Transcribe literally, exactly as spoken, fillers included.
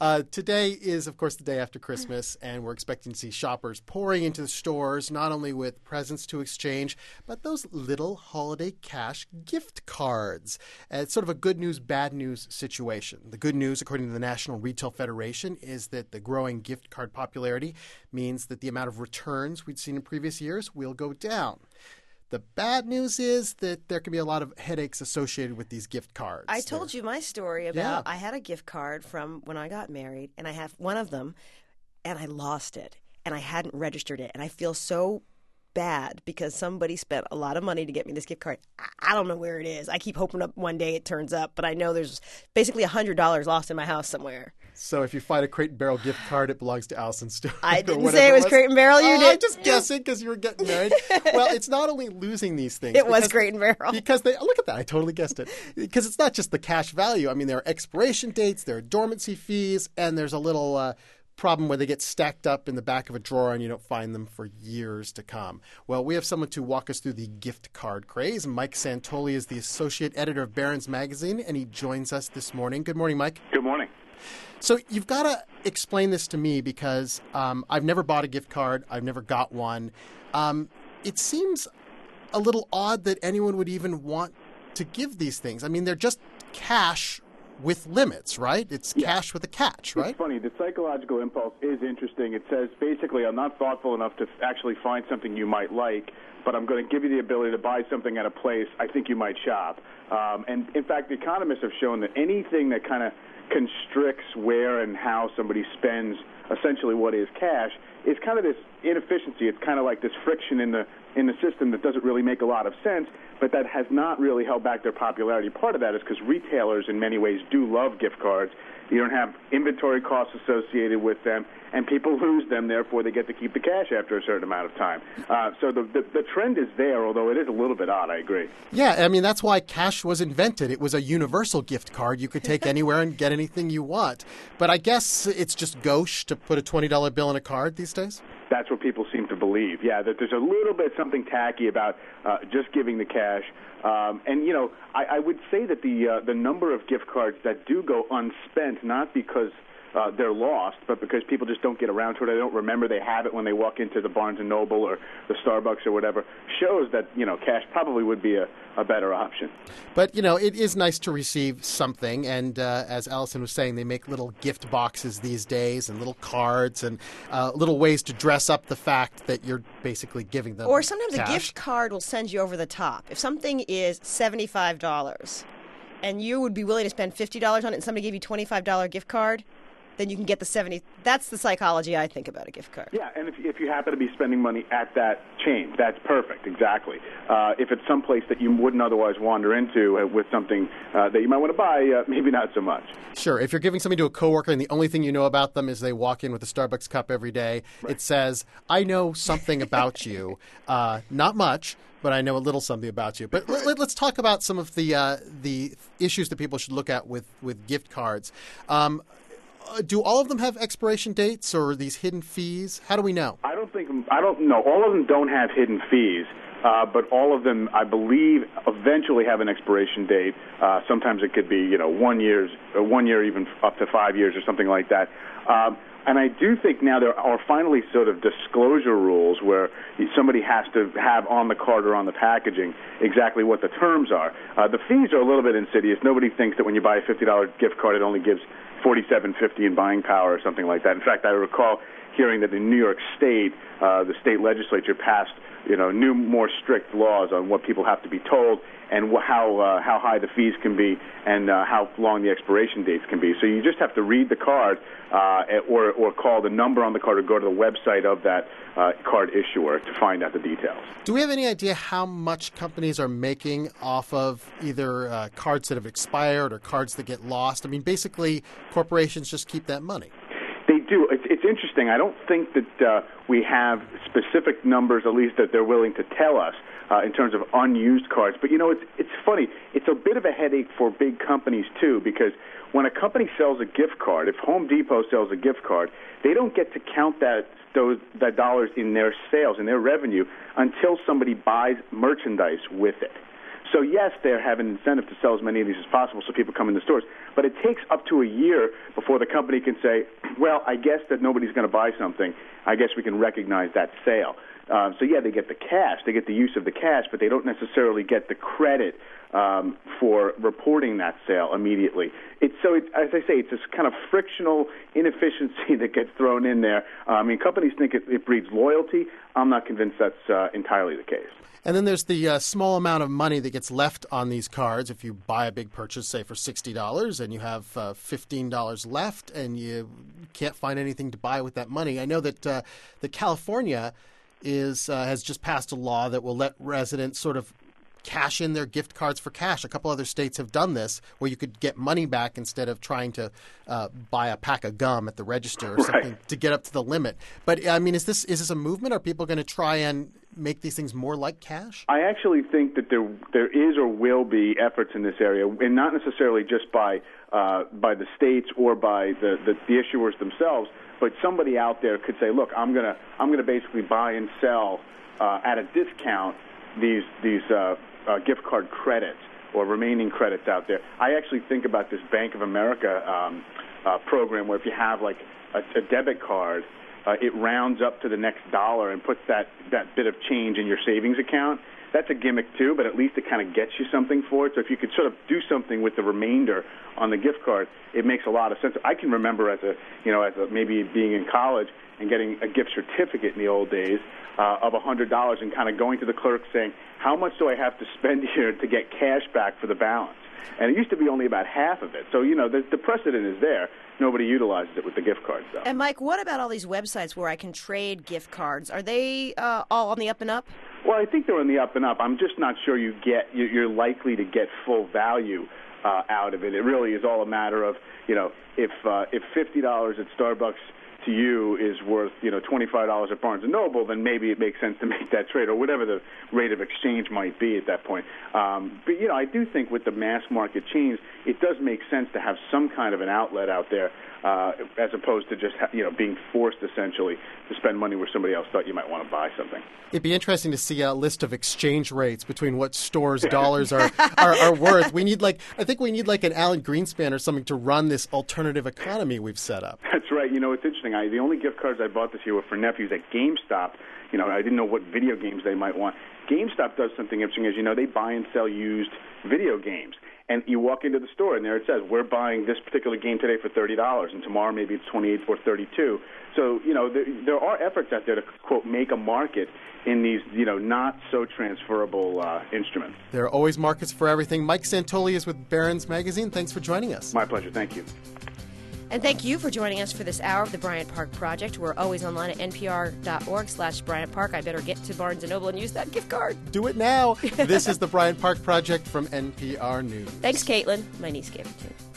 Uh, today is, of course, the day after Christmas, and we're expecting to see shoppers pouring into the stores, not only with presents to exchange, but those little holiday cash gift cards. Uh, it's sort of a good news, bad news situation. The good news, according to the National Retail Federation, is that the growing gift card popularity means that the amount of returns we'd seen in previous years will go down. The bad news is that there can be a lot of headaches associated with these gift cards. I told They're, you my story about Yeah. I had a gift card from when I got married, and I have one of them, and I lost it, and I hadn't registered it, and I feel so bad because somebody spent a lot of money to get me this gift card. I, I don't know where it is. I keep hoping up one day it turns up, but I know there's basically one hundred dollars lost in my house somewhere. So if you find a Crate and Barrel gift card, it belongs to Allison Stewart. I didn't say it was Crate and Barrel. You uh, did. I'm just guessing because you were getting married. Well, it's not only losing these things. It was because, Crate and Barrel. Because they look at that. I totally guessed it. Because it's not just the cash value. I mean, there are expiration dates, there are dormancy fees, and there's a little uh, problem where they get stacked up in the back of a drawer and you don't find them for years to come. Well, we have someone to walk us through the gift card craze. Mike Santoli is the associate editor of Barron's Magazine, and he joins us this morning. Good morning, Mike. Good morning. So you've got to explain this to me because um, I've never bought a gift card. I've never got one. Um, it seems a little odd that anyone would even want to give these things. I mean, they're just cash with limits, right? It's Yeah. cash with a catch, right? It's funny. The psychological impulse is interesting. It says, basically, I'm not thoughtful enough to actually find something you might like, but I'm going to give you the ability to buy something at a place I think you might shop. Um, and, in fact, the economists have shown that anything that kind of constricts where and how somebody spends essentially what is cash is kind of this inefficiency. It's kind of like this friction in the in the system that doesn't really make a lot of sense, but that has not really held back their popularity. Part of that is because retailers in many ways do love gift cards. You don't have inventory costs associated with them, and people lose them, therefore they get to keep the cash after a certain amount of time. Uh, so the, the the trend is there, although it is a little bit odd, I agree. Yeah, I mean, that's why cash was invented. It was a universal gift card. You could take anywhere and get anything you want. But I guess it's just gauche to put a twenty dollar bill in a card these days? That's what people seem to believe, yeah, that there's a little bit something tacky about uh, just giving the cash. Um, and, you know, I, I would say that the uh, the number of gift cards that do go unspent, not because uh, they're lost, but because people just don't get around to it, they don't remember they have it when they walk into the Barnes and Noble or the Starbucks or whatever, shows that, you know, cash probably would be a, a better option. But, you know, it is nice to receive something. And uh, as Allison was saying, they make little gift boxes these days and little cards and uh, little ways to dress up the fact that you're basically giving them Or sometimes cash. a gift card will send you over the top. If something is seventy-five dollars and you would be willing to spend fifty dollars on it and somebody gave you a twenty-five dollar gift card, then you can get the seventy. That's the psychology I think about a gift card. Yeah, and if, if you happen to be spending money at that chain, that's perfect, exactly. Uh, if it's someplace that you wouldn't otherwise wander into uh, with something uh, that you might want to buy, uh, maybe not so much. Sure. If you're giving something to a coworker and the only thing you know about them is they walk in with a Starbucks cup every day, Right. It says, I know something about you. Uh, not much, but I know a little something about you. But let, let's talk about some of the uh, the issues that people should look at with, with gift cards. Um, uh, do all of them have expiration dates or these hidden fees? How do we know? I don't think, I don't know, all of them don't have hidden fees. Uh, but all of them, I believe, eventually have an expiration date. Uh, sometimes it could be, you know, one years, or one year, even up to five years, or something like that. Um, and I do think now there are finally sort of disclosure rules where somebody has to have on the card or on the packaging exactly what the terms are. Uh, the fees are a little bit insidious. Nobody thinks that when you buy a fifty dollar gift card, it only gives forty-seven fifty in buying power or something like that. In fact, I recall hearing that in New York State, uh, the state legislature passed, you know, new, more strict laws on what people have to be told and wh- how uh, how high the fees can be and uh, how long the expiration dates can be. So you just have to read the card uh, or or call the number on the card or go to the website of that uh, card issuer to find out the details. Do we have any idea how much companies are making off of either uh, cards that have expired or cards that get lost? I mean, basically, corporations just keep that money. They do. It's, it's interesting. I don't think that uh, we have specific numbers, at least that they're willing to tell us, uh, in terms of unused cards. But, you know, it's it's funny. It's a bit of a headache for big companies, too, because when a company sells a gift card, if Home Depot sells a gift card, they don't get to count that those that dollars in their sales, in their revenue, until somebody buys merchandise with it. So yes, they have an incentive to sell as many of these as possible so people come in the stores. But it takes up to a year before the company can say, well, I guess that nobody's going to buy something. I guess we can recognize that sale. Uh, so yeah, they get the cash, they get the use of the cash, but they don't necessarily get the credit um, for reporting that sale immediately. It's so, it, as I say, it's this kind of frictional inefficiency that gets thrown in there. Uh, I mean, companies think it, it breeds loyalty. I'm not convinced that's uh, entirely the case. And then there's the uh, small amount of money that gets left on these cards. If you buy a big purchase, say for sixty dollars, and you have uh, fifteen dollars left and you can't find anything to buy with that money. I know that uh, the California is uh, has just passed a law that will let residents sort of cash in their gift cards for cash. A couple other states have done this, where you could get money back instead of trying to uh, buy a pack of gum at the register or something right. to get up to the limit. But I mean, is this is this a movement? Are people going to try and make these things more like cash? I actually think that there there is or will be efforts in this area, and not necessarily just by uh, by the states or by the, the, the issuers themselves, but somebody out there could say, look, I'm gonna I'm gonna basically buy and sell uh, at a discount these these uh, uh, gift card credits or remaining credits out there. I actually think about this Bank of America um, uh, program where if you have like a, a debit card, uh, it rounds up to the next dollar and puts that, that bit of change in your savings account. That's a gimmick too, but at least it kind of gets you something for it. So if you could sort of do something with the remainder on the gift card, it makes a lot of sense. I can remember as a, you know, as a, maybe being in college and getting a gift certificate in the old days uh, of one hundred dollars and kind of going to the clerk saying, how much do I have to spend here to get cash back for the balance? And it used to be only about half of it. So, you know, the, the precedent is there. Nobody utilizes it with the gift cards, though. And, Mike, what about all these websites where I can trade gift cards? Are they uh, all on the up and up? Well, I think they're on the up and up. I'm just not sure you get, you're likely to get full value uh, out of it. It really is all a matter of, you know, if uh, if fifty dollars at Starbucks to you is worth, you know, twenty-five dollars at Barnes and Noble, then maybe it makes sense to make that trade, or whatever the rate of exchange might be at that point. Um, but, you know, I do think with the mass market chains, it does make sense to have some kind of an outlet out there uh, as opposed to just, ha- you know, being forced essentially to spend money where somebody else thought you might want to buy something. It'd be interesting to see a list of exchange rates between what stores' dollars are, are, are worth. We need like, I think we need like an Alan Greenspan or something to run this alternative economy we've set up. That's right. You know, it's interesting. I, the only gift cards I bought this year were for nephews at GameStop. You know, I didn't know what video games they might want. GameStop does something interesting. As you know, they buy and sell used video games. And you walk into the store, and there it says, we're buying this particular game today for thirty dollars, and tomorrow maybe it's twenty-eight dollars for thirty-two dollars. So, you know, there, there are efforts out there to, quote, make a market in these, you know, not so transferable uh, instruments. There are always markets for everything. Mike Santoli is with Barron's Magazine. Thanks for joining us. My pleasure. Thank you. And thank you for joining us for this hour of the Bryant Park Project. We're always online at npr.org slash Bryant Park. I better get to Barnes and Noble and use that gift card. Do it now. This is the Bryant Park Project from N P R News. Thanks, Caitlin. My niece gave it to me.